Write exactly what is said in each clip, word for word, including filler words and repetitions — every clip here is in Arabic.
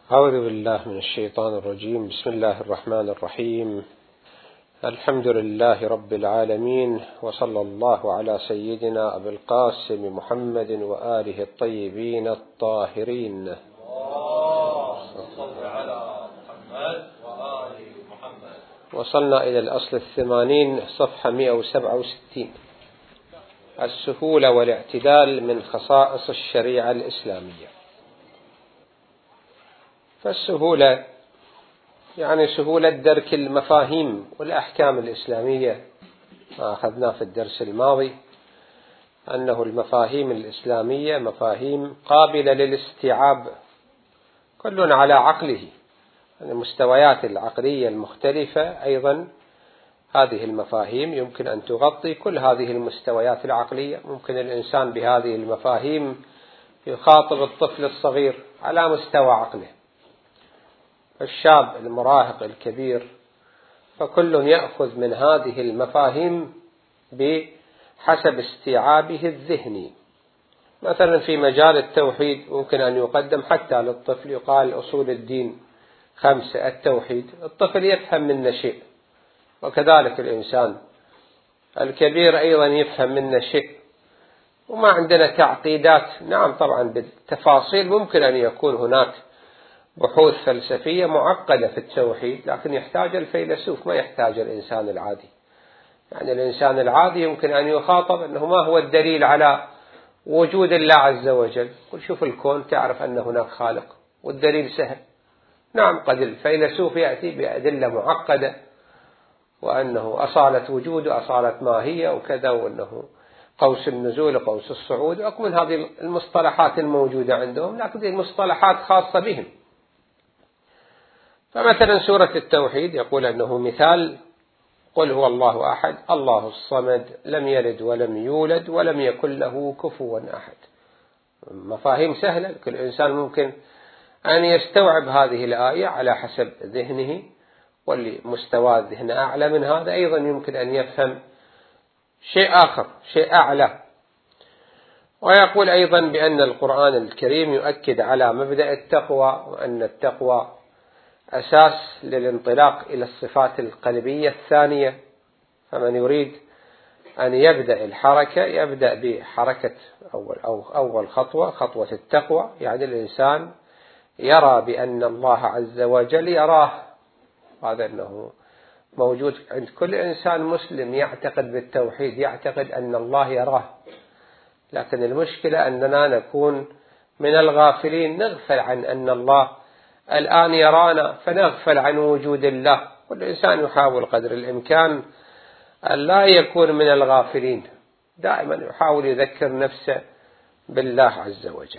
أعوذ بالله من الشيطان الرجيم. بسم الله الرحمن الرحيم. الحمد لله رب العالمين، وصلى الله على سيدنا أبي القاسم محمد وآله الطيبين الطاهرين. وصلنا إلى الأصل الثمانين، صفحة مئة وسبعة وستين. السهولة والاعتدال من خصائص الشريعة الإسلامية. فالسهولة يعني سهولة درك المفاهيم والأحكام الإسلامية، ما أخذنا في الدرس الماضي أنه المفاهيم الإسلامية مفاهيم قابلة للاستيعاب، كل على عقله. المستويات العقلية المختلفة أيضا هذه المفاهيم يمكن أن تغطي كل هذه المستويات العقلية. ممكن الإنسان بهذه المفاهيم يخاطب الطفل الصغير على مستوى عقله، الشاب المراهق الكبير، فكل يأخذ من هذه المفاهيم بحسب استيعابه الذهني. مثلا في مجال التوحيد ممكن أن يقدم حتى للطفل، يقال أصول الدين خمسة التوحيد، الطفل يفهم منه شيء، وكذلك الإنسان الكبير أيضا يفهم منه شيء. وما عندنا تعقيدات. نعم طبعا بالتفاصيل ممكن أن يكون هناك بحوث فلسفية معقدة في التوحيد، لكن يحتاج الفيلسوف، ما يحتاج الإنسان العادي. يعني الإنسان العادي يمكن أن يخاطب أنه ما هو الدليل على وجود الله عز وجل، قل شوف الكون تعرف أن هناك خالق والدليل سهل. نعم قد الفيلسوف يأتي بأدلة معقدة، وأنه أصالة وجود وأصالة ماهية وكذا، وأنه قوس النزول وقوس الصعود، وأكمل هذه المصطلحات الموجودة عندهم، لكن هذه المصطلحات خاصة بهم. فمثلا سورة التوحيد يقول أنه مثال قل هو الله أحد الله الصمد لم يلد ولم يولد ولم يكن له كفوا أحد. مفاهيم سهلة، كل إنسان ممكن أن يستوعب هذه الآية على حسب ذهنه، واللي مستوى الذهن أعلى من هذا أيضا يمكن أن يفهم شيء آخر، شيء أعلى. ويقول أيضا بأن القرآن الكريم يؤكد على مبدأ التقوى، وأن التقوى أساس للانطلاق إلى الصفات القلبية الثانية. فمن يريد أن يبدأ الحركة يبدأ بحركة أول, أو أول خطوة، خطوة التقوى، يعني الإنسان يرى بأن الله عز وجل يراه. هذا أنه موجود عند كل إنسان مسلم يعتقد بالتوحيد، يعتقد أن الله يراه. لكن المشكلة أننا نكون من الغافلين، نغفل عن أن الله الآن يرانا، فنغفل عن وجود الله. كل إنسان يحاول قدر الإمكان أن لا يكون من الغافلين، دائما يحاول يذكر نفسه بالله عز وجل.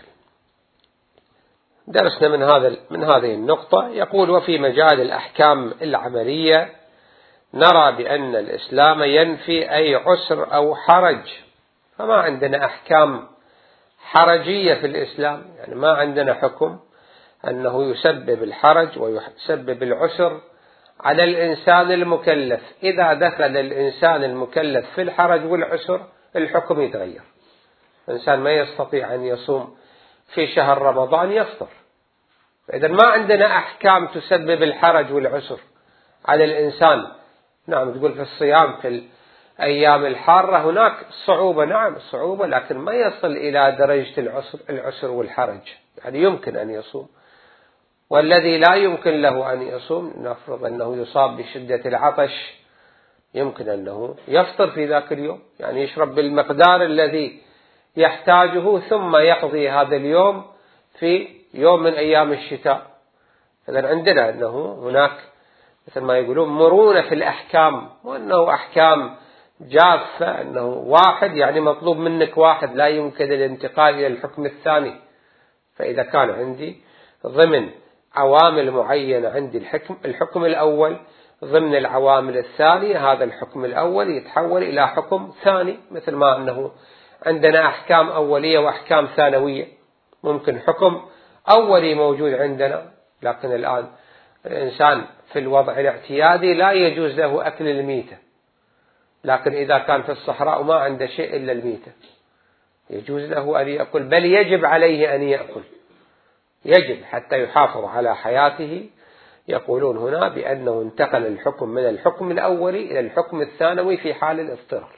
درسنا من هذا من هذه النقطة. يقول وفي مجال الأحكام العملية نرى بأن الإسلام ينفي أي عسر أو حرج، فما عندنا أحكام حرجية في الإسلام. يعني ما عندنا حكم أنه يسبب الحرج ويسبب العسر على الإنسان المكلف. إذا دخل الإنسان المكلف في الحرج والعسر الحكم يتغير. الإنسان ما يستطيع أن يصوم في شهر رمضان يفطر. فإذا ما عندنا أحكام تسبب الحرج والعسر على الإنسان. نعم تقول في الصيام في الأيام الحارة هناك صعوبة، نعم صعوبة، لكن ما يصل إلى درجة العسر, العسر والحرج. يعني يمكن أن يصوم. والذي لا يمكن له أن يصوم، نفرض أنه يصاب بشدة العطش، يمكن أنه يفطر في ذاك اليوم، يعني يشرب بالمقدار الذي يحتاجه ثم يقضي هذا اليوم في يوم من أيام الشتاء. إذن عندنا أنه هناك مثل ما يقولون مرونة في الأحكام، وأنه أحكام جافة، أنه واحد يعني مطلوب منك واحد، لا يمكن الانتقال إلى الحكم الثاني. فإذا كان عندي ضمن عوامل معينة عندي الحكم, الحكم الأول ضمن العوامل الثانية، هذا الحكم الأول يتحول إلى حكم ثاني. مثل ما أنه عندنا أحكام أولية وأحكام ثانوية. ممكن حكم أولي موجود عندنا، لكن الآن الإنسان في الوضع الاعتيادي لا يجوز له أكل الميتة، لكن إذا كان في الصحراء وما عنده شيء إلا الميتة يجوز له أن يأكل، بل يجب عليه أن يأكل. يجب حتى يحافظ على حياته، يقولون هنا بأنه انتقل الحكم من الحكم الأولي إلى الحكم الثانوي في حال الاضطرار.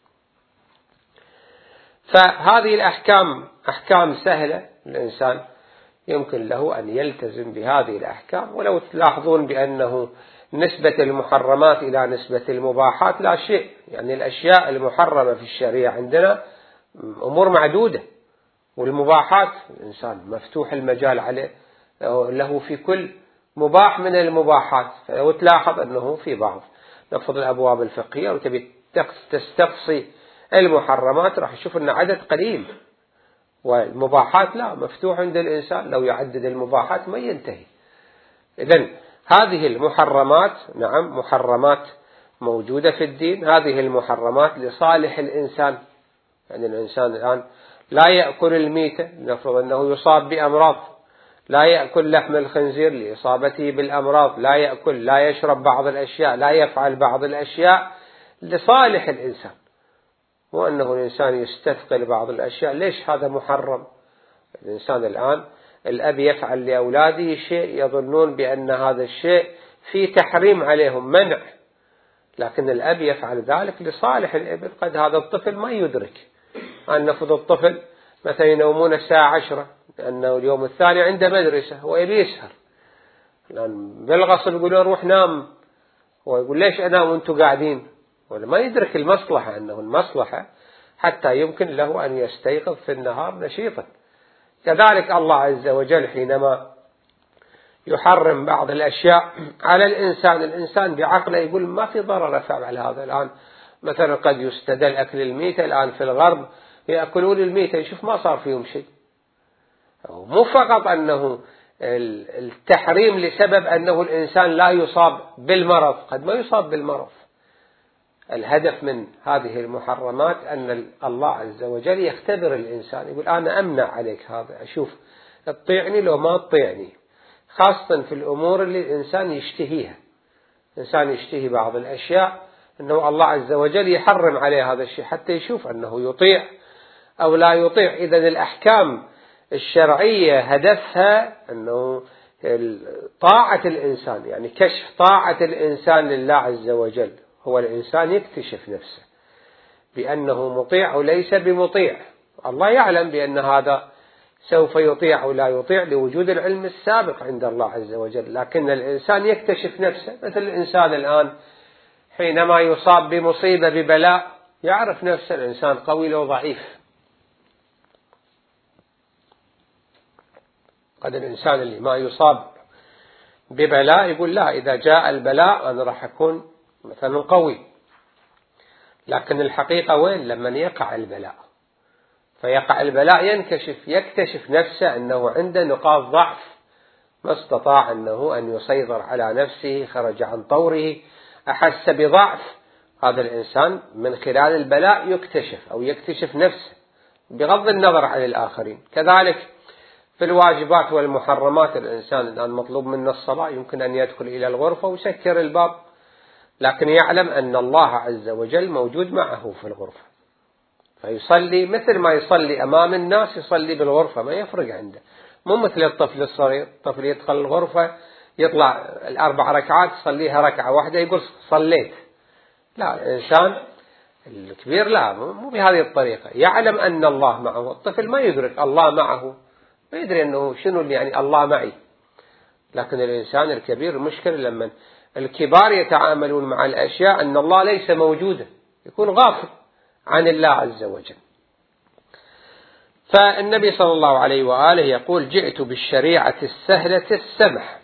فهذه الأحكام أحكام سهلة، الإنسان يمكن له أن يلتزم بهذه الأحكام. ولو تلاحظون بأنه نسبة المحرمات إلى نسبة المباحات لا شيء، يعني الأشياء المحرمة في الشريعة عندنا أمور معدودة، والمباحات الإنسان مفتوح المجال عليه له في كل مباح من المباحات. وتلاحظ أنه في بعض نفض الأبواب الفقهية وتبي تستقصي المحرمات راح يشوف أن عدد قليل، والمباحات لا، مفتوح عند الإنسان لو يعدد المباحات ما ينتهي. إذن هذه المحرمات نعم محرمات موجودة في الدين، هذه المحرمات لصالح الإنسان. يعني الإنسان الآن لا يأكل الميتة، نفرض أنه يصاب بأمراض، لا يأكل لحم الخنزير لإصابته بالأمراض، لا يأكل لا يشرب بعض الأشياء، لا يفعل بعض الأشياء لصالح الإنسان، وأنه الإنسان يستثقل بعض الأشياء. ليش هذا محرم؟ الإنسان الآن الأب يفعل لأولاده شيء يظنون بأن هذا الشيء في تحريم عليهم منع، لكن الأب يفعل ذلك لصالح الابن. قد هذا الطفل ما يدرك أن نفض الطفل مثلا ينومون الساعة عشرة لأنه اليوم الثاني عنده مدرسة هو يبي يسهر، لأن بالغصب يقولون روح نام، هو يقول ليش أنام وأنتم قاعدين؟ ولا ما يدرك المصلحة، أنه المصلحة حتى يمكن له أن يستيقظ في النهار نشيطا. كذلك الله عز وجل حينما يحرم بعض الأشياء على الإنسان، الإنسان بعقله يقول ما في ضرر أفعل هذا. الآن مثلا قد يستدل أكل الميتة، الآن في الغرب يأكلون الميتة يشوف ما صار فيهم شيء. مو فقط أنه التحريم لسبب أنه الإنسان لا يصاب بالمرض، قد ما يصاب بالمرض. الهدف من هذه المحرمات أن الله عز وجل يختبر الإنسان، يقول أنا أمنع عليك هذا، أشوف تطيعني لو ما تطيعني، خاصة في الأمور اللي الإنسان يشتهيها. الإنسان يشتهي بعض الأشياء أنه الله عز وجل يحرم عليه هذا الشيء حتى يشوف أنه يطيع أو لا يطيع. إذن الأحكام الشرعية هدفها أنه طاعة الإنسان، يعني كشف طاعة الإنسان لله عز وجل. هو الإنسان يكتشف نفسه بأنه مطيع وليس بمطيع. الله يعلم بأن هذا سوف يطيع أو لا يطيع لوجود العلم السابق عند الله عز وجل، لكن الإنسان يكتشف نفسه. مثل الإنسان الآن حينما يصاب بمصيبة ببلاء يعرف نفسه، الإنسان قوي لو ضعيف. قد الإنسان اللي ما يصاب ببلاء يقول لا، إذا جاء البلاء أنا راح أكون مثلا قوي، لكن الحقيقة وين؟ لما يقع البلاء، فيقع البلاء ينكشف يكتشف نفسه أنه عنده نقاط ضعف، ما استطاع أنه أن يسيطر على نفسه، خرج عن طوره، أحس بضعف. هذا الإنسان من خلال البلاء يكتشف أو يكتشف نفسه بغض النظر عن الآخرين. كذلك في الواجبات والمحرمات، الإنسان الآن مطلوب منه الصلاة، يمكن أن يدخل إلى الغرفة ويسكر الباب، لكن يعلم أن الله عز وجل موجود معه في الغرفة، فيصلي مثل ما يصلي أمام الناس يصلي بالغرفة، ما يفرق عنده. مو مثل الطفل الصغير، الطفل يدخل الغرفة يطلع الأربع ركعات يصليها ركعة واحدة يقول صليت. لا، الإنسان الكبير لا، مو بهذه الطريقة، يعلم أن الله معه. الطفل ما يدرك الله معه، ما يدري أنه شنو اللي يعني الله معي. لكن الإنسان الكبير المشكلة لما الكبار يتعاملون مع الأشياء أن الله ليس موجودا، يكون غافل عن الله عز وجل. فالنبي صلى الله عليه وآله يقول جئت بالشريعة السهلة السمح.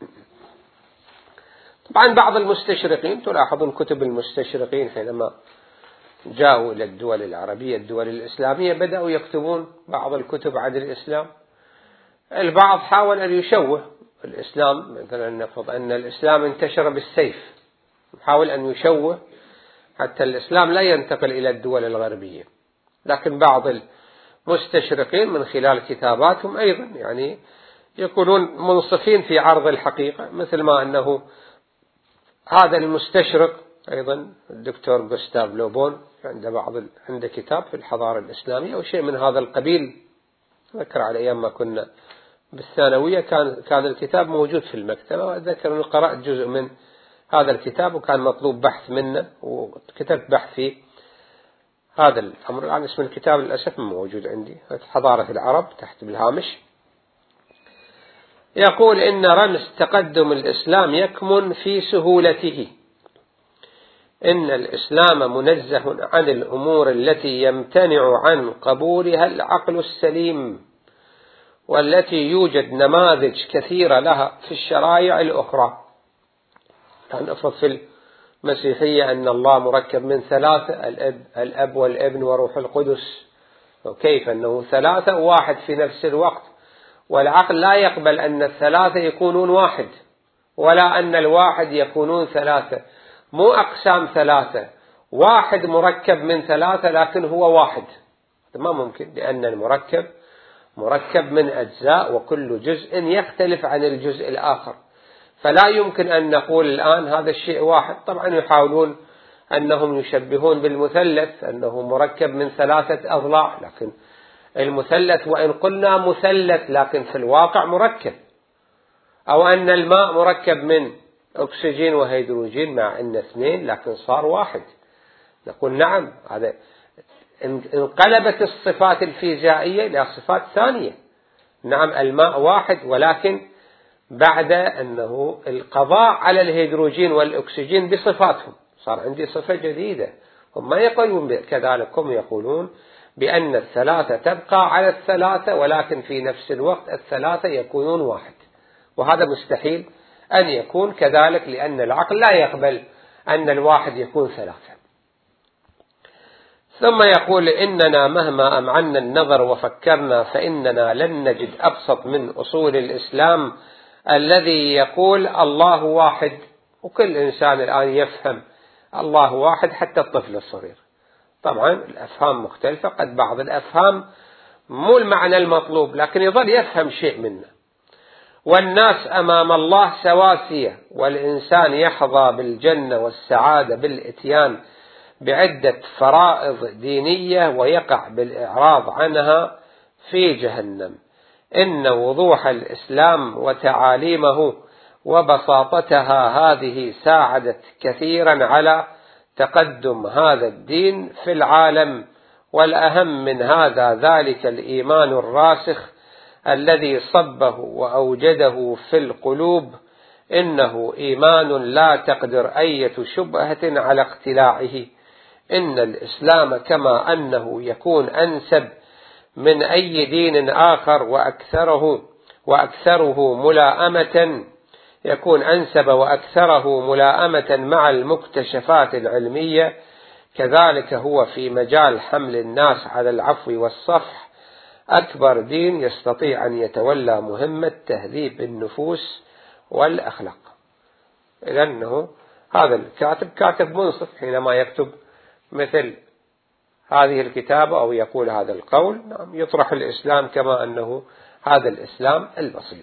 طبعا بعض المستشرقين، تلاحظون كتب المستشرقين حينما جاءوا إلى الدول العربية الدول الإسلامية بدأوا يكتبون بعض الكتب عن الإسلام. البعض حاول أن يشوه الإسلام، مثلا نفرض أن الإسلام انتشر بالسيف، حاول أن يشوه حتى الإسلام لا ينتقل إلى الدول الغربية. لكن بعض المستشرقين من خلال كتاباتهم أيضا يعني يكونون منصفين في عرض الحقيقة، مثل ما أنه هذا المستشرق أيضا الدكتور غوستاف لوبون عنده بعض عنده كتاب في الحضارة الإسلامية أو شيء من هذا القبيل، ذكر على أيام ما كنا بالثانوية كان كان الكتاب موجود في المكتبة، وأتذكر أنه قرأت جزء من هذا الكتاب وكان مطلوب بحث منه وكتبت بحث فيه. هذا الأمر الآن اسم الكتاب للأسف موجود عندي، حضارة العرب، تحت بالهامش. يقول إن رمز تقدم الإسلام يكمن في سهولته. إن الإسلام منزه عن الأمور التي يمتنع عن قبولها العقل السليم، والتي يوجد نماذج كثيرة لها في الشرائع الأخرى. يعني افرض في المسيحية أن الله مركب من ثلاثة، الأب, الأب والابن وروح القدس، وكيف أنه ثلاثة واحد في نفس الوقت، والعقل لا يقبل أن الثلاثة يكونون واحد، ولا أن الواحد يكونون ثلاثة، مو أقسام ثلاثة، واحد مركب من ثلاثة لكن هو واحد، ما ممكن، لأن المركب مركب من أجزاء وكل جزء يختلف عن الجزء الآخر، فلا يمكن أن نقول الآن هذا الشيء واحد. طبعا يحاولون أنهم يشبهون بالمثلث أنه مركب من ثلاثة أضلاع، لكن المثلث وإن قلنا مثلث لكن في الواقع مركب. أو أن الماء مركب من أكسجين وهيدروجين مع أن اثنين لكن صار واحد، نقول نعم، هذا انقلبت الصفات الفيزيائية إلى صفات ثانية. نعم الماء واحد، ولكن بعد أنه القضاء على الهيدروجين والأكسجين بصفاتهم صار عندي صفة جديدة. هم ما يقولون كذلك، هم يقولون بأن الثلاثة تبقى على الثلاثة، ولكن في نفس الوقت الثلاثة يكونون واحد، وهذا مستحيل أن يكون كذلك، لأن العقل لا يقبل أن الواحد يكون ثلاثة. ثم يقول إننا مهما أمعنا النظر وفكرنا فإننا لن نجد أبسط من أصول الإسلام الذي يقول الله واحد. وكل إنسان الآن يفهم الله واحد، حتى الطفل الصغير. طبعا الأفهام مختلفة، قد بعض الأفهام مو المعنى المطلوب لكن يظل يفهم شيء منه. والناس أمام الله سواسية، والإنسان يحظى بالجنة والسعادة بالإتيان بعدة فرائض دينية ويقع بالإعراض عنها في جهنم. إن وضوح الإسلام وتعاليمه وبساطتها هذه ساعدت كثيرا على تقدم هذا الدين في العالم، والأهم من هذا ذلك الإيمان الراسخ الذي صبه وأوجده في القلوب. إنه إيمان لا تقدر أية شبهة على اقتلاعه. إن الإسلام كما أنه يكون أنسب من أي دين آخر وأكثره وأكثره ملائمة يكون أنسب وأكثره ملائمة مع المكتشفات العلمية، كذلك هو في مجال حمل الناس على العفو والصفح أكبر دين يستطيع أن يتولى مهمة تهذيب النفوس والأخلاق. لأنه هذا الكاتب كاتب منصف حينما يكتب مثل هذه الكتابة أو يقول هذا القول، نعم يطرح الإسلام كما أنه هذا الإسلام البسيط.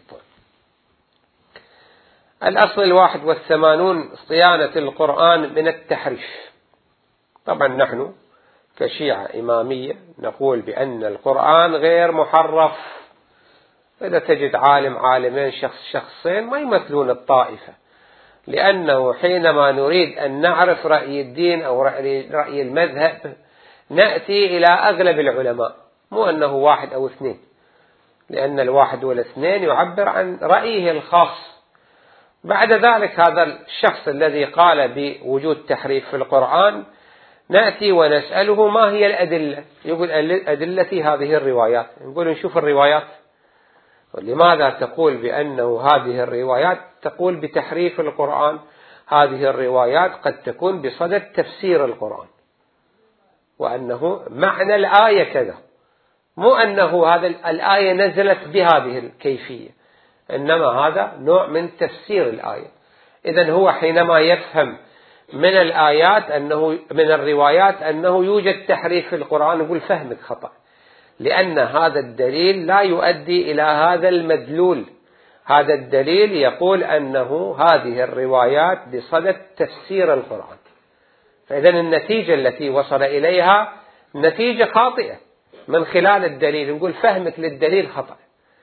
الأصل الواحد والثمانون صيانة القرآن من التحريف. طبعا نحن كشيعة إمامية نقول بأن القرآن غير محرف. إذا تجد عالم عالمين شخص شخصين ما يمثلون الطائفة، لأنه حينما نريد أن نعرف رأي الدين أو رأي المذهب نأتي إلى أغلب العلماء، مو أنه واحد أو اثنين، لأن الواحد والاثنين يعبر عن رأيه الخاص. بعد ذلك هذا الشخص الذي قال بوجود تحريف في القرآن نأتي ونسأله ما هي الأدلة، يقول أدلتي هذه الروايات. نقول نشوف الروايات، لماذا تقول بأنه هذه الروايات تقول بتحريف القرآن؟ هذه الروايات قد تكون بصدد تفسير القرآن، وأنه معنى الآية كذا، مو أنه هذا الآية نزلت بهذه الكيفية، إنما هذا نوع من تفسير الآية. إذن هو حينما يفهم من الآيات أنه من الروايات أنه يوجد تحريف في القرآن، يقول فهمك خطأ، لأن هذا الدليل لا يؤدي إلى هذا المدلول. هذا الدليل يقول أنه هذه الروايات بصدد تفسير القرآن، فإذن النتيجة التي وصل إليها نتيجة خاطئة من خلال الدليل، نقول فهمك للدليل خطأ.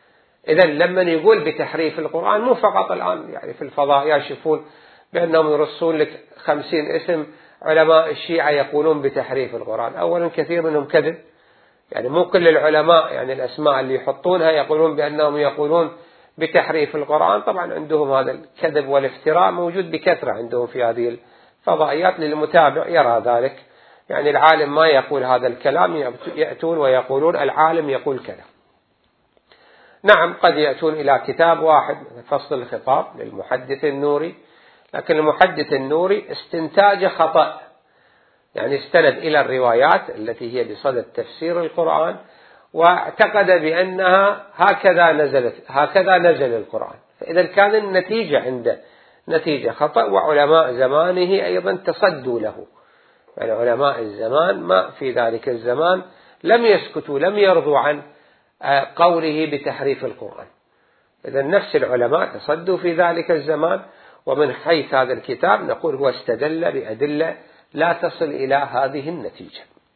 إذا لما يقول بتحريف القرآن مو فقط الآن يعني في الفضاء يشوفون بأنهم يرسون لك خمسين اسم علماء الشيعة يقولون بتحريف القرآن. أولا كثير منهم كذب، يعني مو كل العلماء يعني الأسماء اللي يحطونها يقولون بأنهم يقولون بتحريف القرآن. طبعا عندهم هذا الكذب والافتراء موجود بكثرة عندهم في هذه الفضائيات، للمتابع يرى ذلك. يعني العالم ما يقول هذا الكلام، يأتون ويقولون العالم يقول كذا. نعم قد يأتون إلى كتاب واحد فصل الخطاب للمحدث النوري، لكن المحدث النوري استنتاج خطأ، يعني استند إلى الروايات التي هي بصدد تفسير القرآن واعتقد بأنها هكذا نزلت هكذا نزل القرآن، فإذا كان النتيجة عنده نتيجة خطأ. وعلماء زمانه أيضا تصدوا له، يعني علماء الزمان ما في ذلك الزمان لم يسكتوا، لم يرضوا عن قوله بتحريف القرآن. إذا نفس العلماء تصدوا في ذلك الزمان، ومن حيث هذا الكتاب نقول هو استدل بأدلة لا تصل إلى هذه النتيجة.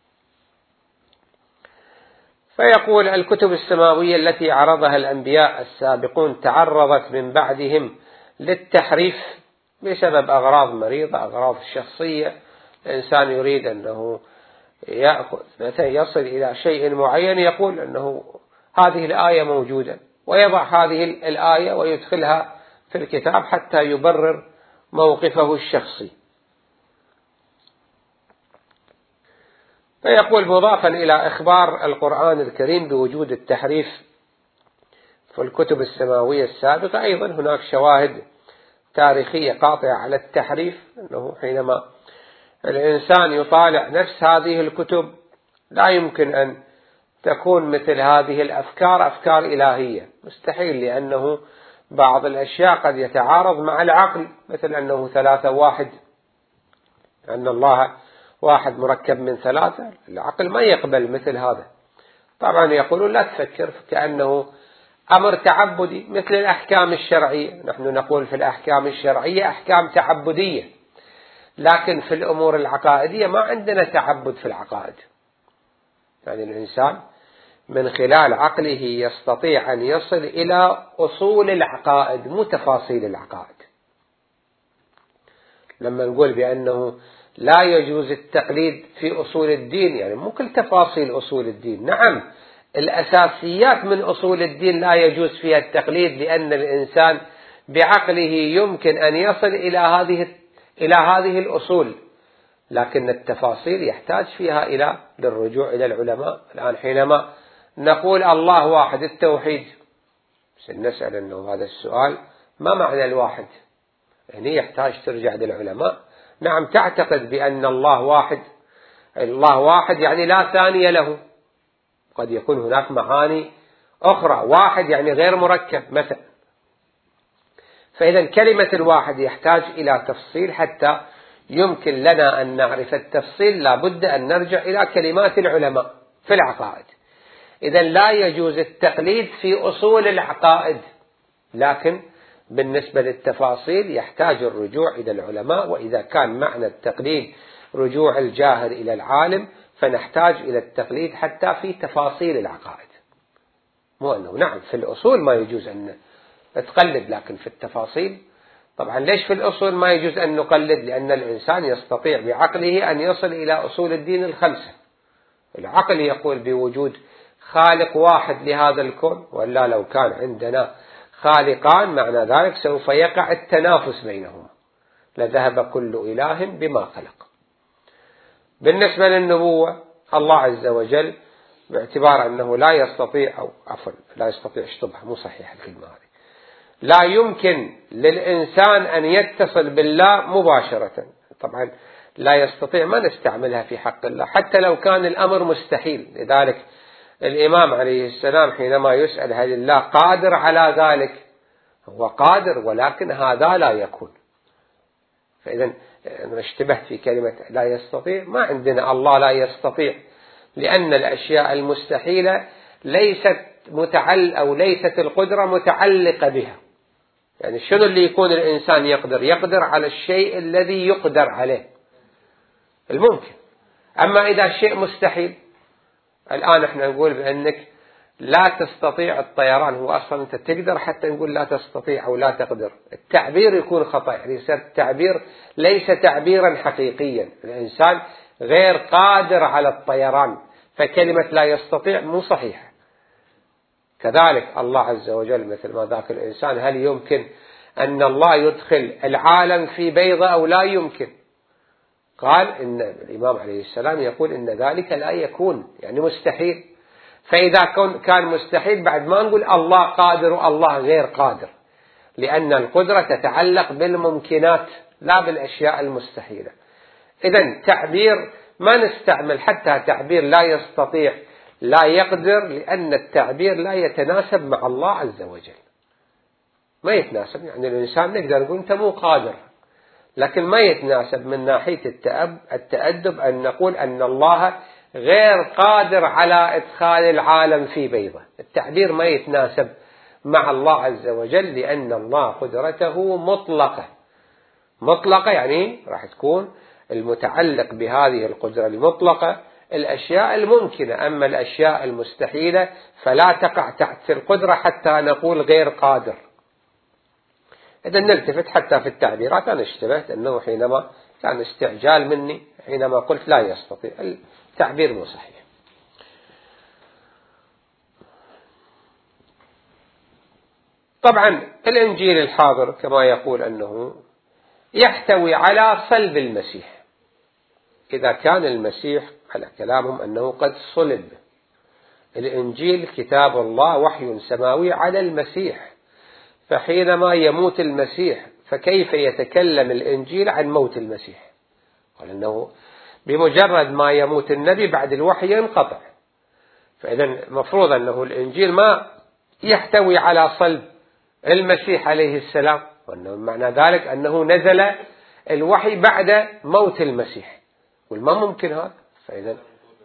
فيقول الكتب السماوية التي عرضها الأنبياء السابقون تعرضت من بعدهم للتحريف بسبب أغراض مريضة، أغراض شخصية. الإنسان يريد أنه يأخذ متى يصل إلى شيء معين يقول أنه هذه الآية موجودة، ويضع هذه الآية ويدخلها في الكتاب حتى يبرر موقفه الشخصي. فيقول مضافا إلى إخبار القرآن الكريم بوجود التحريف في الكتب السماوية السابقة، أيضا هناك شواهد تاريخية قاطعة على التحريف، أنه حينما الإنسان يطالع نفس هذه الكتب لا يمكن أن تكون مثل هذه الأفكار أفكار إلهية، مستحيل، لأنه بعض الأشياء قد يتعارض مع العقل، مثل أنه ثلاثة واحد، أن الله واحد مركب من ثلاثة، العقل ما يقبل مثل هذا. طبعا يقولون لا تفكر كأنه أمر تعبدي مثل الأحكام الشرعية. نحن نقول في الأحكام الشرعية أحكام تعبدية، لكن في الأمور العقائدية ما عندنا تعبد في العقائد. يعني الإنسان من خلال عقله يستطيع أن يصل إلى أصول العقائد مو تفاصيل العقائد. لما نقول بأنه لا يجوز التقليد في أصول الدين، يعني مو كل تفاصيل أصول الدين. نعم الأساسيات من أصول الدين لا يجوز فيها التقليد، لأن الإنسان بعقله يمكن أن يصل إلى هذه إلى هذه الأصول، لكن التفاصيل يحتاج فيها إلى للرجوع إلى العلماء. الآن حينما نقول الله واحد التوحيد، سنسأل أنه هذا السؤال ما معنى الواحد؟ يعني يحتاج ترجع للعلماء. نعم تعتقد بأن الله واحد، الله واحد يعني لا ثاني له، قد يكون هناك معاني أخرى، واحد يعني غير مركب مثلا. فإذا كلمة الواحد يحتاج إلى تفصيل حتى يمكن لنا أن نعرف التفصيل، لابد أن نرجع إلى كلمات العلماء في العقائد. إذا لا يجوز التقليد في أصول العقائد، لكن بالنسبة للتفاصيل يحتاج الرجوع إلى العلماء. وإذا كان معنى التقليد رجوع الجاهل إلى العالم، فنحتاج إلى التقليد حتى في تفاصيل العقائد. مو أنه نعم في الأصول ما يجوز أن نتقلد، لكن في التفاصيل طبعا. ليش في الأصول ما يجوز أن نقلد؟ لأن الإنسان يستطيع بعقله أن يصل إلى أصول الدين الخمسة. العقل يقول بوجود خالق واحد لهذا الكون، ولا لو كان عندنا خالقان معنى ذلك سوف يقع التنافس بينهما، لذهب كل إله بما خلق. بالنسبة للنبوة، الله عز وجل باعتبار أنه لا يستطيع أو عفوا لا يستطيع اشطبها مو صحيح الكلمة هذه، لا يمكن للإنسان أن يتصل بالله مباشرة. طبعا لا يستطيع، ما نستعملها في حق الله حتى لو كان الأمر مستحيل. لذلك الإمام عليه السلام حينما يسأل هل الله قادر على ذلك، هو قادر ولكن هذا لا يكون. فإذا أنا اشتبهت في كلمة لا يستطيع، ما عندنا الله لا يستطيع، لأن الأشياء المستحيلة ليست متعل أو ليست القدرة متعلقة بها. يعني شنو اللي يكون الإنسان يقدر؟ يقدر على الشيء الذي يقدر عليه الممكن. أما إذا شيء مستحيل، الآن احنا نقول بأنك لا تستطيع الطيران، هو أصلا أنت تقدر حتى نقول لا تستطيع أو لا تقدر، التعبير يكون خطأ، يعني التعبير ليس تعبيرا حقيقيا، الإنسان غير قادر على الطيران، فكلمة لا يستطيع مو صحيحة. كذلك الله عز وجل مثل ما ذاك الإنسان، هل يمكن أن الله يدخل العالم في بيضة أو لا يمكن؟ قال إن الإمام عليه السلام يقول إن ذلك لا يكون، يعني مستحيل. فإذا كان مستحيل بعد ما نقول الله قادر والله غير قادر، لأن القدرة تتعلق بالممكنات لا بالأشياء المستحيلة. إذن تعبير ما نستعمل حتى تعبير لا يستطيع لا يقدر، لأن التعبير لا يتناسب مع الله عز وجل، ما يتناسب. يعني الإنسان نقدر نقول أنت مو قادر، لكن ما يتناسب من ناحية التأدب أن نقول أن الله غير قادر على إدخال العالم في بيضة، التعبير ما يتناسب مع الله عز وجل، لأن الله قدرته مطلقة. مطلقة يعني راح تكون المتعلق بهذه القدرة المطلقة الأشياء الممكنة، أما الأشياء المستحيلة فلا تقع تحت القدرة حتى نقول غير قادر. إذا نلتفت حتى في التعبيرات. أنا اشتبهت أنه حينما كان استعجال مني حينما قلت لا يستطيع، التعبير مو صحيح. طبعا الإنجيل الحاضر كما يقول أنه يحتوي على صلب المسيح، إذا كان المسيح على كلامهم أنه قد صلب. الإنجيل كتاب الله وحي سماوي على المسيح، فحينما يموت المسيح فكيف يتكلم الإنجيل عن موت المسيح؟ قال أنه بمجرد ما يموت النبي بعد الوحي ينقطع، فإذا مفروض أنه الإنجيل ما يحتوي على صلب المسيح عليه السلام، وأنه معنى ذلك أنه نزل الوحي بعد موت المسيح، والما ممكن هذا. فإذا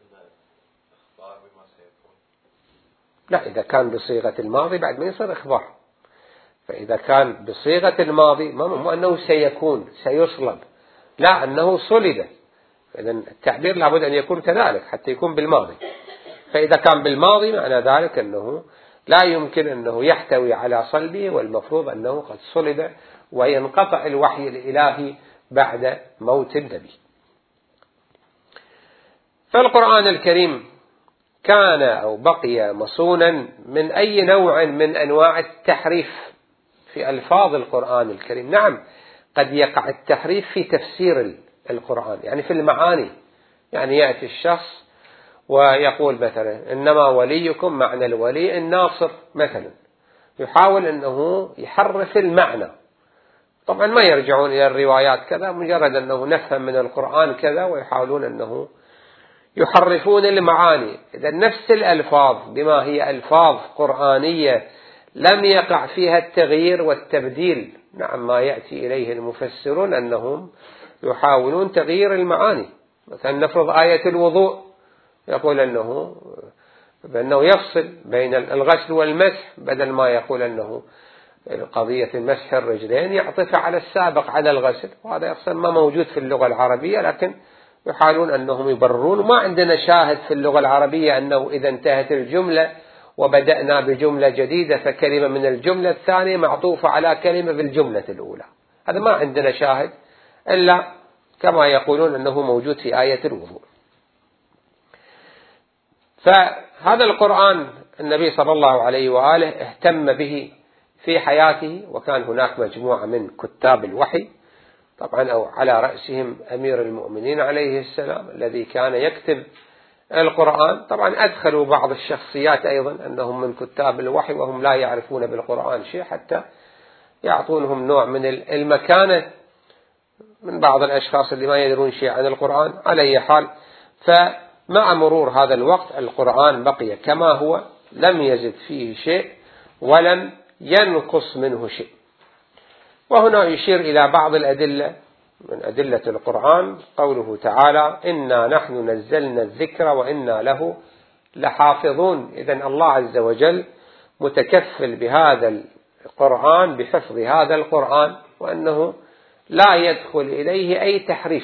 لا، إذا كان بصيغة الماضي بعد ما يصير إخبار، فإذا كان بصيغة الماضي ما مو أنه سيكون سيصلب، لا أنه صلب. إذا التعبير لابد أن يكون كذلك حتى يكون بالماضي. فإذا كان بالماضي معنى ذلك أنه لا يمكن أنه يحتوي على صلبه، والمفروض أنه قد صلب وينقطع الوحي الإلهي بعد موت النبي. فالقرآن الكريم كان أو بقي مصونا من أي نوع من أنواع التحريف في ألفاظ القرآن الكريم. نعم قد يقع التحريف في تفسير القرآن، يعني في المعاني، يعني يأتي الشخص ويقول مثلا إنما وليكم معنى الولي الناصر مثلا، يحاول أنه يحرف المعنى. طبعا ما يرجعون إلى الروايات كذا، مجرد أنه نفهم من القرآن كذا ويحاولون أنه يحرفون المعاني. إذا نفس الألفاظ بما هي ألفاظ قرآنية لم يقع فيها التغيير والتبديل، نعم ما يأتي إليه المفسرون أنهم يحاولون تغيير المعاني. مثلا نفرض آية الوضوء، يقول أنه بأنه يفصل بين الغسل والمسح، بدل ما يقول أنه قضية مسح الرجلين يعطف على السابق على الغسل، وهذا أصلا ما موجود في اللغة العربية، لكن يحاولون أنهم يبررون. وما عندنا شاهد في اللغة العربية أنه إذا انتهت الجملة وبدأنا بجملة جديدة فكلمة من الجملة الثانية معطوفة على كلمة بالجملة الأولى، هذا ما عندنا شاهد إلا كما يقولون أنه موجود في آية الوضوء. فهذا القرآن النبي صلى الله عليه وآله اهتم به في حياته، وكان هناك مجموعة من كتاب الوحي طبعا، أو على رأسهم أمير المؤمنين عليه السلام الذي كان يكتب القرآن. طبعا أدخلوا بعض الشخصيات أيضا أنهم من كتاب الوحي وهم لا يعرفون بالقرآن شيء، حتى يعطونهم نوع من المكانة من بعض الأشخاص اللي ما يدرون شيء عن القرآن. على أي حال، فمع مرور هذا الوقت القرآن بقي كما هو، لم يزد فيه شيء ولم ينقص منه شيء. وهنا يشير إلى بعض الأدلة من أدلة القرآن، قوله تعالى إنا نحن نزلنا الذكر وإنا له لحافظون. إذن الله عز وجل متكفل بهذا القرآن، بحفظ هذا القرآن، وأنه لا يدخل إليه أي تحريف،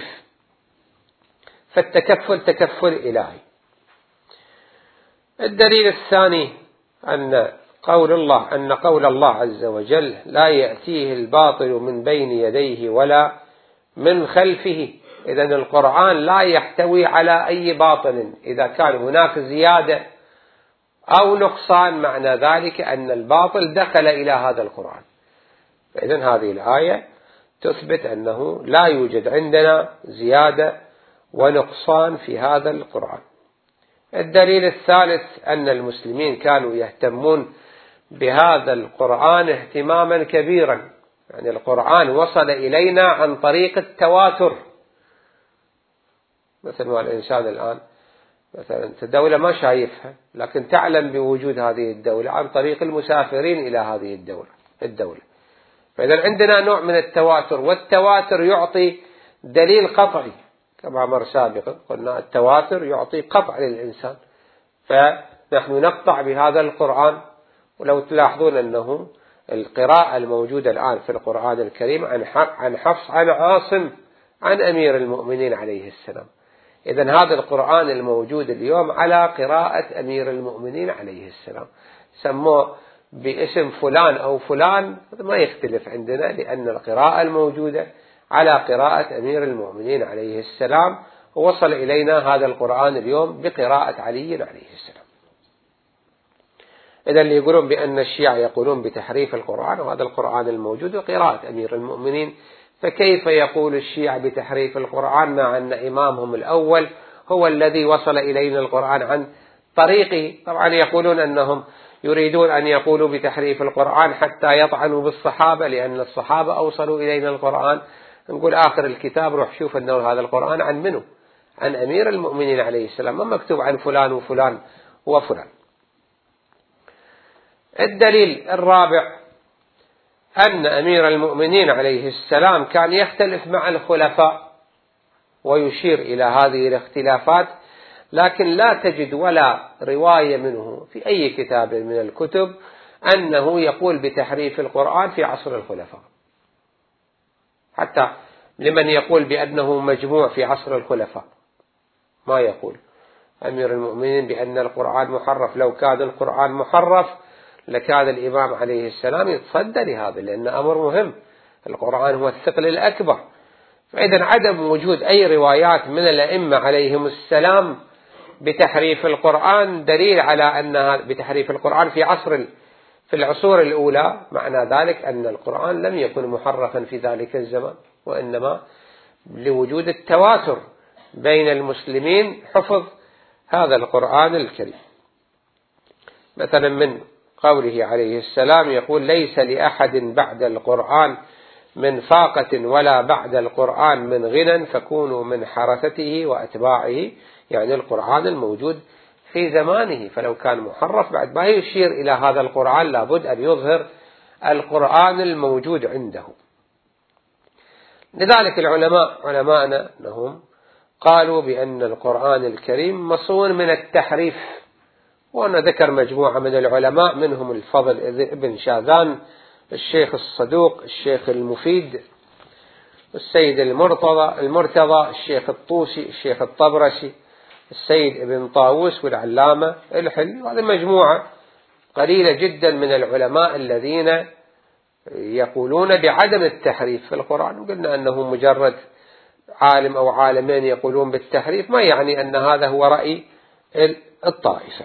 فالتكفل تكفل إلهي. الدليل الثاني أن قول الله أن قول الله عز وجل لا يأتيه الباطل من بين يديه ولا من خلفه. إذن القرآن لا يحتوي على أي باطل. إذا كان هناك زيادة أو نقصان معنى ذلك أن الباطل دخل إلى هذا القرآن. فإذن هذه الآية تثبت أنه لا يوجد عندنا زيادة ونقصان في هذا القرآن. الدليل الثالث أن المسلمين كانوا يهتمون بهذا القرآن اهتماما كبيرا. يعني القرآن وصل إلينا عن طريق التواتر. مثل ما الإنسان الآن مثلا دولة ما شايفها لكن تعلم بوجود هذه الدولة عن طريق المسافرين إلى هذه الدولة الدولة فإذا عندنا نوع من التواتر، والتواتر يعطي دليل قطعي كما مر سابقا قلنا التواتر يعطي قطع للإنسان. فنحن نقطع بهذا القرآن. ولو تلاحظون أنه القراءة الموجودة الآن في القرآن الكريم عن حفص عن عاصم عن أمير المؤمنين عليه السلام. إذن هذا القرآن الموجود اليوم على قراءة أمير المؤمنين عليه السلام. سموه باسم فلان أو فلان ما يختلف عندنا، لأن القراءة الموجودة على قراءة أمير المؤمنين عليه السلام. ووصل إلينا هذا القرآن اليوم بقراءة علي عليه السلام. إذا اللي يقولون بأن الشيعة يقولون بتحريف القرآن وهذا القرآن الموجود وقراءة أمير المؤمنين، فكيف يقول الشيعة بتحريف القرآن مع أن إمامهم الأول هو الذي وصل إلينا القرآن عن طريقه؟ طبعا يقولون أنهم يريدون أن يقولوا بتحريف القرآن حتى يطعنوا بالصحابة لأن الصحابة أوصلوا إلينا القرآن. نقول آخر الكتاب روح شوف أنه هذا القرآن عن منه؟ عن أمير المؤمنين عليه السلام، ما مكتوب عن فلان وفلان وفلان. الدليل الرابع أن أمير المؤمنين عليه السلام كان يختلف مع الخلفاء ويشير إلى هذه الاختلافات، لكن لا تجد ولا رواية منه في أي كتاب من الكتب أنه يقول بتحريف القرآن في عصر الخلفاء. حتى لمن يقول بأنه مجموع في عصر الخلفاء ما يقول أمير المؤمنين بأن القرآن محرف. لو كان القرآن محرف لكان الإمام عليه السلام يتصدى لهذا، لأن أمر مهم. القرآن هو الثقل الأكبر. فإذا عدم وجود أي روايات من الأئمة عليهم السلام بتحريف القرآن دليل على أن بتحريف القرآن في عصر في العصور الأولى معنى ذلك أن القرآن لم يكن محرفا في ذلك الزمان، وإنما لوجود التواتر بين المسلمين حفظ هذا القرآن الكريم. مثلا من قوله عليه السلام يقول ليس لأحد بعد القرآن من فاقة ولا بعد القرآن من غنى فكونوا من حرثته وأتباعه. يعني القرآن الموجود في زمانه، فلو كان محرف بعد ما يشير إلى هذا القرآن لابد أن يظهر القرآن الموجود عنده. لذلك العلماء علماءنا أنهم قالوا بأن القرآن الكريم مصون من التحريف. وأنا ذكر مجموعة من العلماء منهم الفضل ابن شاذان، الشيخ الصدوق، الشيخ المفيد، السيد المرتضى المرتضى الشيخ الطوسي، الشيخ الطبرسي، السيد ابن طاووس، والعلامة الحلي. وهذه مجموعة قليلة جدا من العلماء الذين يقولون بعدم التحريف في القرآن. وقلنا أنه مجرد عالم أو عالمين يقولون بالتحريف ما يعني أن هذا هو رأي الطائفة.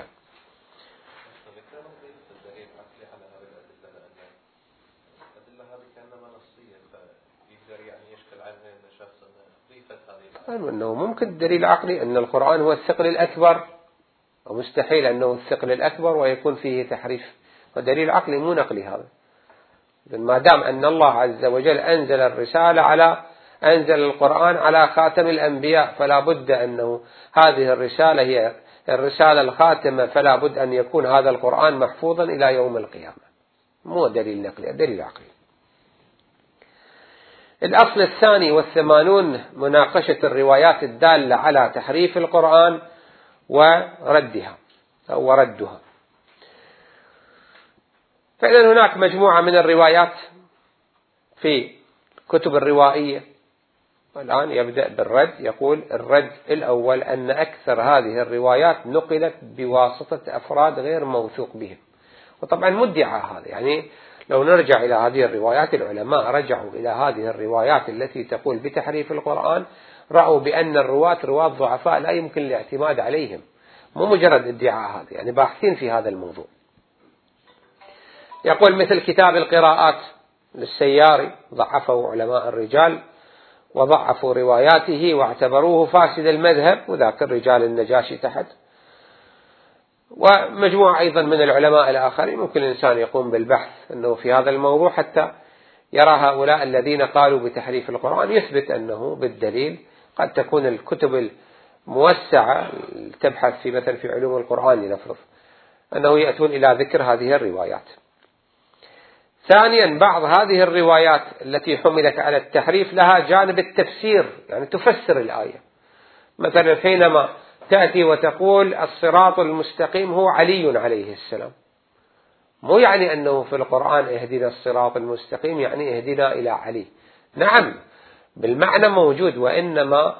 قالوا أنه ممكن الدليل العقلي أن القرآن هو الثقل الأكبر، ومستحيل أنه الثقل الأكبر ويكون فيه تحريف، ودليل عقلي مو نقلي هذا. ما دام أن الله عز وجل أنزل الرسالة على أنزل القرآن على خاتم الأنبياء فلا بد أنه هذه الرسالة هي الرسالة الخاتمة، فلا بد أن يكون هذا القرآن محفوظا إلى يوم القيامة. مو دليل نقلي، دليل عقلي. الأصل الثاني والثمانون مناقشة الروايات الدالة على تحريف القرآن وردها أو وردها. فإذا هناك مجموعة من الروايات في كتب الروائية، والآن يبدأ بالرد. يقول الرد الأول أن أكثر هذه الروايات نقلت بواسطة أفراد غير موثوق بهم. وطبعا مدعى هذا، يعني لو نرجع إلى هذه الروايات، العلماء رجعوا إلى هذه الروايات التي تقول بتحريف القرآن، رأوا بأن الرواة رواة ضعفاء لا يمكن الاعتماد عليهم، مو مجرد ادعاء هذا، يعني باحثين في هذا الموضوع. يقول مثل كتاب القراءات للسياري ضعفه علماء الرجال وضعفوا رواياته واعتبروه فاسد المذهب، وذاك الرجال النجاشي تحت، ومجموعة أيضا من العلماء الآخرين. ممكن الإنسان يقوم بالبحث أنه في هذا الموضوع حتى يرى هؤلاء الذين قالوا بتحريف القرآن يثبت أنه بالدليل. قد تكون الكتب الموسعة تبحث في مثلا في علوم القرآن لنفرض أنه يأتون إلى ذكر هذه الروايات. ثانيا، بعض هذه الروايات التي حملت على التحريف لها جانب التفسير، يعني تفسر الآية. مثلا حينما تأتي وتقول الصراط المستقيم هو علي عليه السلام، مو يعني أنه في القرآن اهدنا الصراط المستقيم يعني اهدنا إلى علي، نعم بالمعنى موجود، وإنما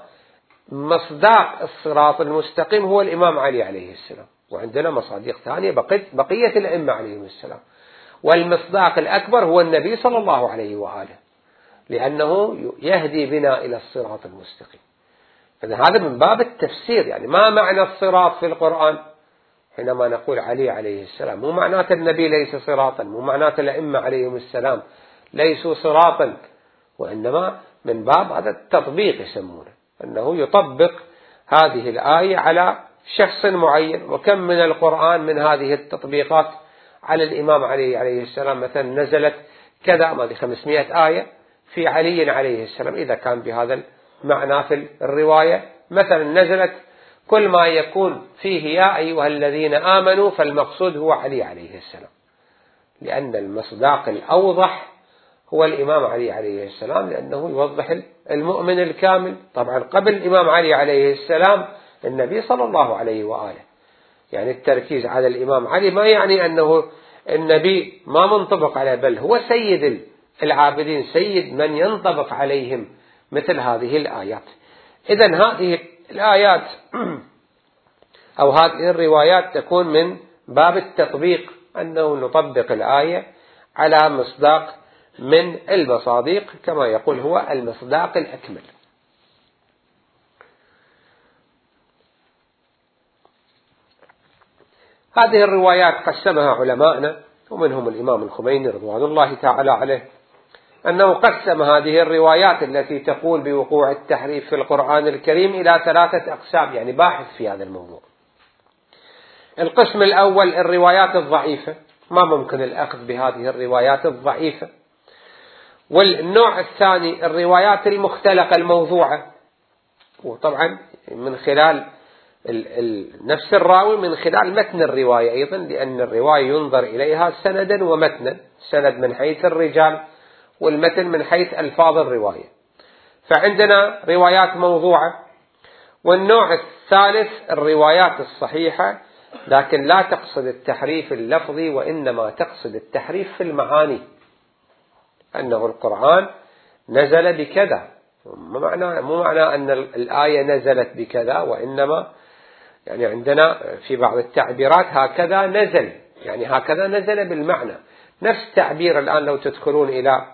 مصداق الصراط المستقيم هو الإمام علي عليه السلام، وعندنا مصادق ثانية بقية الأئمة عليهم السلام، والمصداق الأكبر هو النبي صلى الله عليه وآله، لأنه يهدي بنا إلى الصراط المستقيم. إذن هذا من باب التفسير، يعني ما معنى الصراط في القرآن حينما نقول علي عليه السلام، مو معناته النبي ليس صراطا، مو معناته الأئمة عليهم السلام ليسوا صراطا، وإنما من باب هذا التطبيق يسمونه، أنه يطبق هذه الآية على شخص معين. وكم من القرآن من هذه التطبيقات على الإمام علي عليه السلام، مثلا نزلت كذا ما خمسمائة آية في علي عليه السلام، إذا كان بهذا المعنى في الرواية. مثلا نزلت كل ما يكون فيه يا أيها الذين آمنوا، فالمقصود هو علي عليه السلام، لأن المصداق الأوضح هو الإمام علي عليه السلام، لأنه يوضح المؤمن الكامل. طبعا قبل الإمام علي عليه السلام النبي صلى الله عليه وآله، يعني التركيز على الإمام علي ما يعني أنه النبي ما منطبق عليه، بل هو سيد العابدين، سيد من ينطبق عليهم مثل هذه الآيات. إذن هذه الآيات أو هذه الروايات تكون من باب التطبيق، أنه نطبق الآية على مصداق من المصادق كما يقول هو المصداق الأكمل. هذه الروايات قسمها علماءنا، ومنهم الإمام الخميني رضوان الله تعالى عليه، أنه قسم هذه الروايات التي تقول بوقوع التحريف في القرآن الكريم إلى ثلاثة أقسام، يعني باحث في هذا الموضوع. القسم الأول الروايات الضعيفة، ما ممكن الأخذ بهذه الروايات الضعيفة. والنوع الثاني الروايات المختلقة الموضوعة، وطبعا من خلال نفس الراوي من خلال متن الرواية أيضا، لأن الرواية ينظر إليها سندا ومتنا، سند من حيث الرجال والمتن من حيث ألفاظ الرواية. فعندنا روايات موضوعة. والنوع الثالث الروايات الصحيحة، لكن لا تقصد التحريف اللفظي، وإنما تقصد التحريف في المعاني، أنه القرآن نزل بكذا، مو معنى, مو معنى أن الآية نزلت بكذا، وإنما يعني عندنا في بعض التعبيرات هكذا نزل، يعني هكذا نزل بالمعنى. نفس تعبير الآن لو تدخلون إلى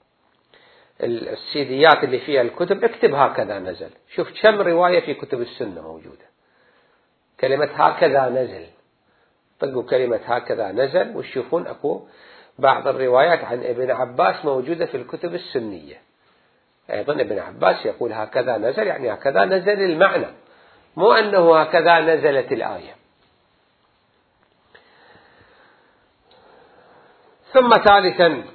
السيديات اللي فيها الكتب اكتب هكذا نزل، شوف كم رواية في كتب السنة موجودة كلمة هكذا نزل، طقوا كلمة هكذا نزل وتشوفون أكو بعض الروايات عن ابن عباس موجودة في الكتب السنية. أيضا ابن عباس يقول هكذا نزل، يعني هكذا نزل المعنى، مو أنه هكذا نزلت الآية. ثم ثالثا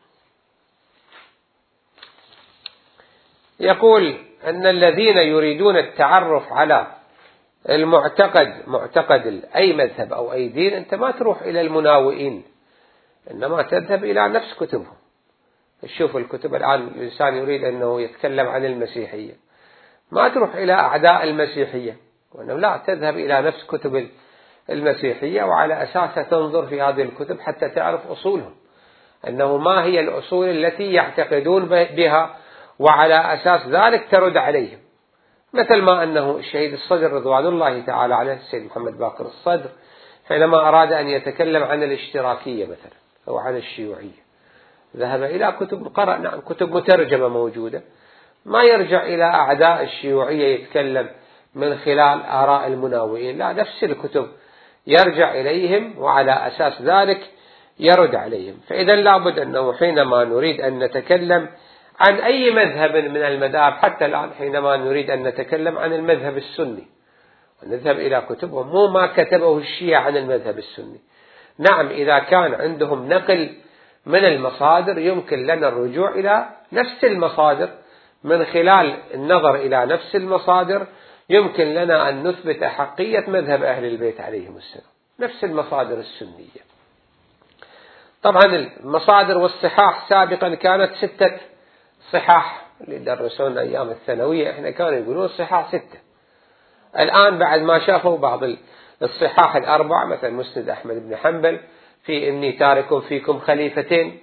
يقول أن الذين يريدون التعرف على المعتقد، معتقد أي مذهب أو أي دين، أنت ما تروح إلى المناوئين، إنما تذهب إلى نفس كتبهم. تشوف الكتب الآن الإنسان يريد أنه يتكلم عن المسيحية، ما تروح إلى أعداء المسيحية، وأنه لا، تذهب إلى نفس كتب المسيحية، وعلى أساسها تنظر في هذه الكتب حتى تعرف أصولهم، أنه ما هي الأصول التي يعتقدون بها، وعلى أساس ذلك ترد عليهم. مثل ما أنه الشهيد الصدر رضوان الله تعالى عليه السيد محمد باقر الصدر حينما أراد أن يتكلم عن الاشتراكية مثلا أو عن الشيوعية، ذهب إلى كتب قرأ، نعم كتب مترجمة موجودة، ما يرجع إلى أعداء الشيوعية يتكلم من خلال آراء المناوئين، لا، نفس الكتب يرجع إليهم وعلى أساس ذلك يرد عليهم. فإذا لابد أنه حينما نريد أن نتكلم عن أي مذهب من المذاهب، حتى الآن حينما نريد أن نتكلم عن المذهب السني ونذهب إلى كتبهم، مو ما كتبه الشيعة عن المذهب السني. نعم إذا كان عندهم نقل من المصادر يمكن لنا الرجوع إلى نفس المصادر، من خلال النظر إلى نفس المصادر يمكن لنا أن نثبت أحقية مذهب أهل البيت عليهم السلام، نفس المصادر السنية. طبعا المصادر والصحاح سابقا كانت ستة صحاح، اللي درسونا أيام الثانوية احنا كانوا يقولون الصحاح ستة. الآن بعد ما شافوا بعض الصحاح الأربعة مثل مسند أحمد بن حنبل في إني تارك فيكم خليفتين،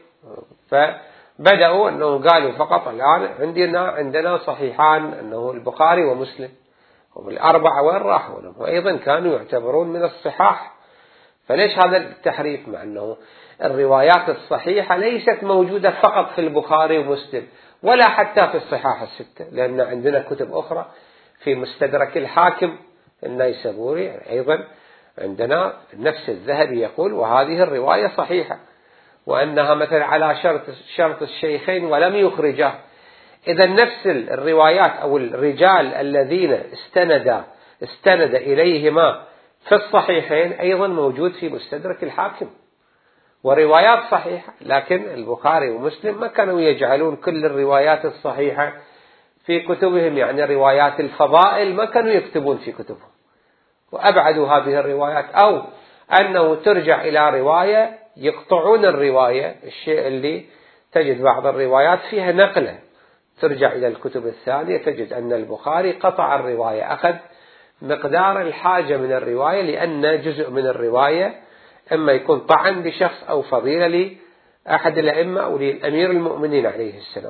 فبدأوا أنه قالوا فقط الآن عندنا عندنا صحيحان أنه البخاري ومسلم، والأربعة وين راحوا؟ وأيضا كانوا يعتبرون من الصحاح. فليش هذا التحريف مع أنه الروايات الصحيحة ليست موجودة فقط في البخاري ومسلم ولا حتى في الصحاح الستة، لأن عندنا كتب أخرى في مستدرك الحاكم النيسابوري أيضا عندنا نفس الذهبي يقول وهذه الرواية صحيحة وأنها مثلا على شرط شرط الشيخين ولم يخرجه. إذا نفس الروايات أو الرجال الذين استند استند إليهما في الصحيحين أيضا موجود في مستدرك الحاكم، وروايات صحيحة. لكن البخاري ومسلم ما كانوا يجعلون كل الروايات الصحيحة في كتبهم، يعني روايات الفضائل ما كانوا يكتبون في كتبهم، وأبعدوا هذه الروايات، أو أنه ترجع إلى رواية يقطعون الرواية، الشيء اللي تجد بعض الروايات فيها نقلة، ترجع إلى الكتب الثانية تجد أن البخاري قطع الرواية، أخذ مقدار الحاجة من الرواية، لأن جزء من الرواية إما يكون طعن بشخص أو فضيلة لأحد الأئمة أو لأمير المؤمنين عليه السلام،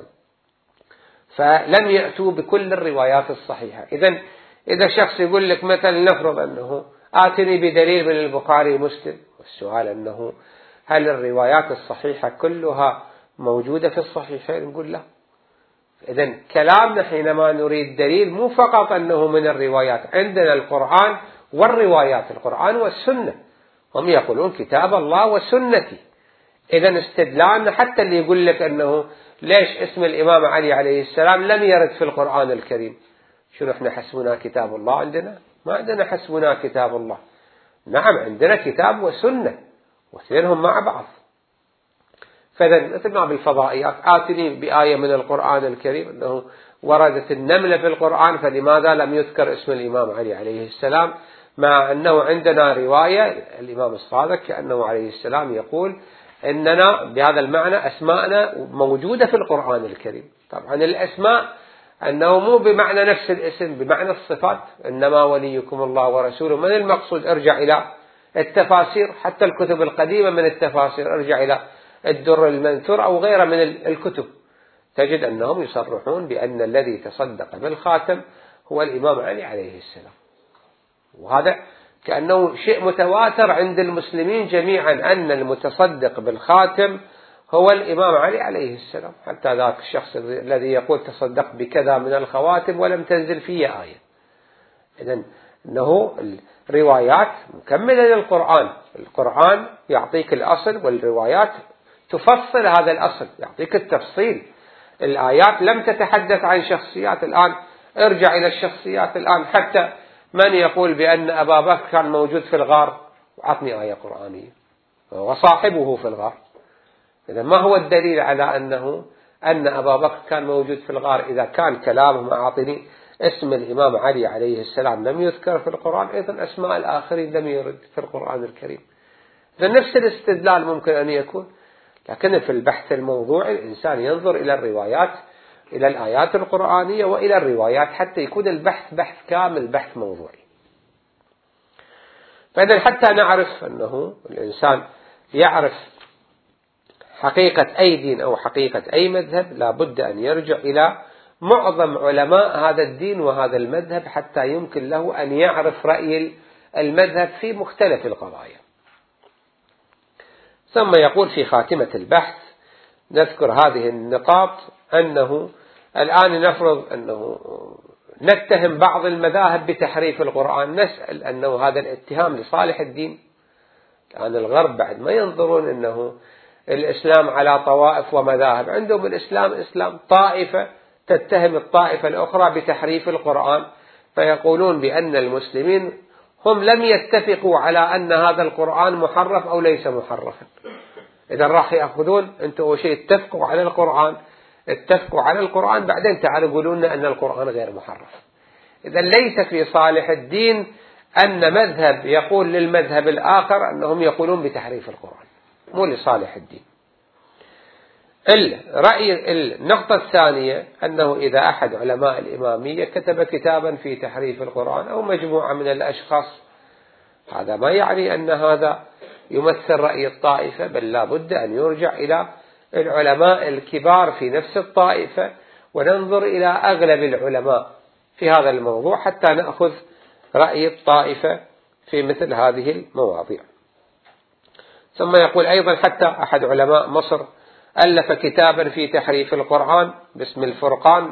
فلم يأتوا بكل الروايات الصحيحة. إذن إذا شخص يقول لك مثلا نفرض أنه آتني بدليل من البخاري ومسلم، والسؤال أنه هل الروايات الصحيحة كلها موجودة في الصحيحين؟ نقول لا. إذن كلامنا حينما نريد دليل مو فقط أنه من الروايات، عندنا القرآن والروايات، القرآن والسنة، هم يقولون كتاب الله وسنتي. إذن استدلالنا حتى اللي يقول لك أنه ليش اسم الإمام علي عليه السلام لم يرد في القرآن الكريم، شنو احنا حسبنا كتاب الله؟ عندنا ما عندنا حسبنا كتاب الله، نعم عندنا كتاب وسنة واثنينهم مع بعض. فإذا مثل ما بالفضائيات آتني بآية من القرآن الكريم أنه وردت النملة في القرآن، فلماذا لم يذكر اسم الإمام علي عليه السلام، مع أنه عندنا رواية الإمام الصادق كأنه عليه السلام يقول إننا بهذا المعنى أسماءنا موجودة في القرآن الكريم. طبعا الأسماء أنه مو بمعنى نفس الاسم، بمعنى الصفات، إنما وليكم الله ورسوله. من المقصود؟ ارجع إلى التفاسير، حتى الكتب القديمة من التفاسير، ارجع إلى الدر المنثور أو غيره من الكتب، تجد أنهم يصرحون بأن الذي تصدق بالخاتم هو الإمام علي عليه السلام، وهذا كأنه شيء متواتر عند المسلمين جميعا أن المتصدق بالخاتم هو الإمام علي عليه السلام، حتى ذاك الشخص الذي يقول تصدق بكذا من الخواتم ولم تنزل فيه آية. إذن أنه الروايات مكملة للقرآن، القرآن يعطيك الأصل والروايات تفصل هذا الأصل، يعطيك التفصيل. الآيات لم تتحدث عن شخصيات، الآن ارجع إلى الشخصيات الآن، حتى من يقول بأن أبا بكر كان موجود في الغار وعطني آية قرآنية وصاحبه في الغار. إذا ما هو الدليل على أنه أن أبا بكر كان موجود في الغار إذا كان كلامهم أعطني اسم الإمام علي عليه السلام لم يذكر في القرآن، أيضا أسماء الآخرين لم يرد في القرآن الكريم. إذا نفس الاستدلال ممكن أن يكون، لكن في البحث الموضوعي الإنسان ينظر إلى الروايات، إلى الآيات القرآنية وإلى الروايات، حتى يكون البحث بحث كامل، بحث موضوعي. فإذا حتى نعرف أنه الإنسان يعرف حقيقة أي دين أو حقيقة أي مذهب لا بد أن يرجع إلى معظم علماء هذا الدين وهذا المذهب، حتى يمكن له أن يعرف رأي المذهب في مختلف القضايا. ثم يقول في خاتمة البحث نذكر هذه النقاط أنه الآن نفرض أنه نتهم بعض المذاهب بتحريف القرآن، نسأل أنه هذا الاتهام لصالح الدين. الآن الغرب بعد ما ينظرون أنه الإسلام على طوائف ومذاهب، عندهم الإسلام إسلام، طائفة تتهم الطائفة الأخرى بتحريف القرآن، فيقولون بأن المسلمين هم لم يتفقوا على أن هذا القرآن محرف أو ليس محرفا. إذا راح يأخذون أنتم أول شيء اتفقوا على القرآن، اتفقوا على القرآن بعدين تعالوا يقولون أن القرآن غير محرف. إذا ليس في صالح الدين أن مذهب يقول للمذهب الآخر أنهم يقولون بتحريف القرآن، مو لصالح الدين. الرأي النقطة الثانية أنه إذا أحد علماء الإمامية كتب كتابا في تحريف القرآن أو مجموعة من الأشخاص، هذا ما يعني أن هذا يمثل رأي الطائفة، بل لا بد أن يرجع إلى العلماء الكبار في نفس الطائفة وننظر إلى أغلب العلماء في هذا الموضوع حتى نأخذ رأي الطائفة في مثل هذه المواضيع. ثم يقول أيضا حتى أحد علماء مصر ألف كتابا في تحريف القرآن باسم الفرقان،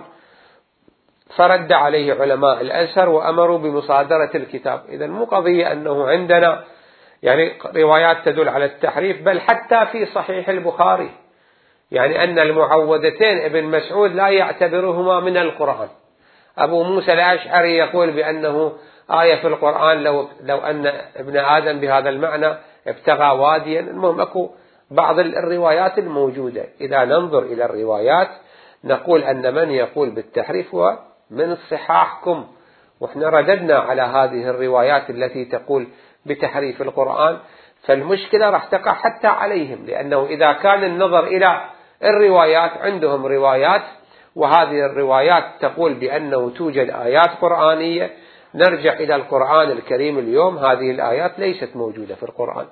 فرد عليه علماء الأزهر وأمروا بمصادرة الكتاب. إذا مو قضية أنه عندنا يعني روايات تدل على التحريف، بل حتى في صحيح البخاري يعني أن المعوذتين ابن مسعود لا يعتبرهما من القرآن. أبو موسى الأشعري يقول بأنه آية في القرآن لو, لو أن ابن آدم بهذا المعنى ابتغى واديا. المهم أكو بعض الروايات الموجودة، إذا ننظر إلى الروايات نقول أن من يقول بالتحريف هو من صحاحكم، وإحنا رددنا على هذه الروايات التي تقول بتحريف القرآن، فالمشكلة راح تقع حتى عليهم، لأنه إذا كان النظر إلى الروايات عندهم روايات وهذه الروايات تقول بأنه توجد آيات قرآنية، نرجع إلى القرآن الكريم اليوم هذه الآيات ليست موجودة في القرآن.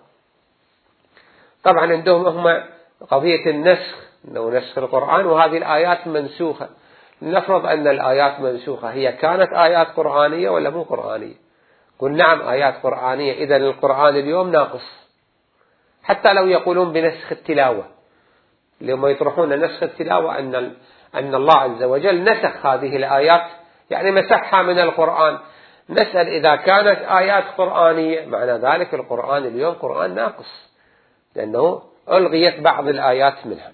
طبعا عندهم هم قضية النسخ، أنه نسخ القرآن وهذه الآيات منسوخة. نفرض أن الآيات منسوخة، هي كانت آيات قرآنية ولا مو قرآنية؟ قل نعم آيات قرآنية، إذا القرآن اليوم ناقص. حتى لو يقولون بنسخ التلاوة، لما يطرحون نسخ التلاوة أن أن الله عز وجل نسخ هذه الآيات يعني مسحها من القرآن، نسأل إذا كانت آيات قرآنية معنى ذلك القرآن اليوم قرآن ناقص، لأنه ألغيت بعض الآيات منها.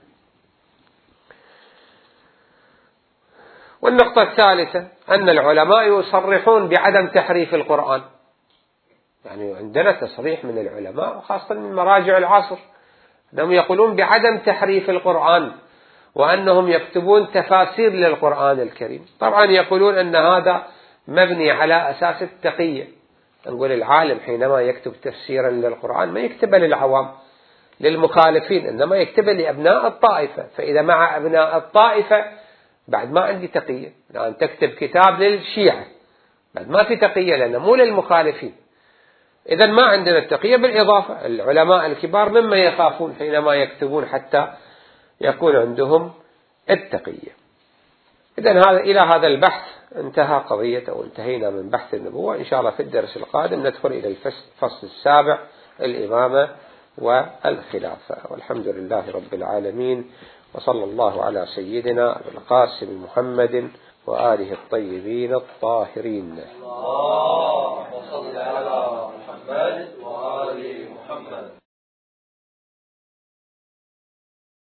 والنقطة الثالثة أن العلماء يصرحون بعدم تحريف القرآن، يعني عندنا تصريح من العلماء خاصة من مراجع العصر أنهم يقولون بعدم تحريف القرآن، وأنهم يكتبون تفاسير للقرآن الكريم. طبعا يقولون أن هذا مبني على أساس التقية. نقول العالم حينما يكتب تفسيرا للقرآن ما يكتبه للعوام للمخالفين، إنما يكتبه لأبناء الطائفة، فإذا مع أبناء الطائفة بعد ما عندي تقية. لأن تكتب كتاب للشيعة بعد ما في تقية لأنه مو للمخالفين، إذا ما عندنا التقية. بالإضافة العلماء الكبار مما يخافون حينما يكتبون حتى يكون عندهم التقية. إذا هذا إلى هذا البحث انتهى قضية أو انتهينا من بحث النبوة. إن شاء الله في الدرس القادم ندخل إلى الفصل السابع الإمامة والخلافة. والحمد لله رب العالمين، وصلى الله على سيدنا القاسم محمد وآله الطيبين الطاهرين. اللهم صل على محمد.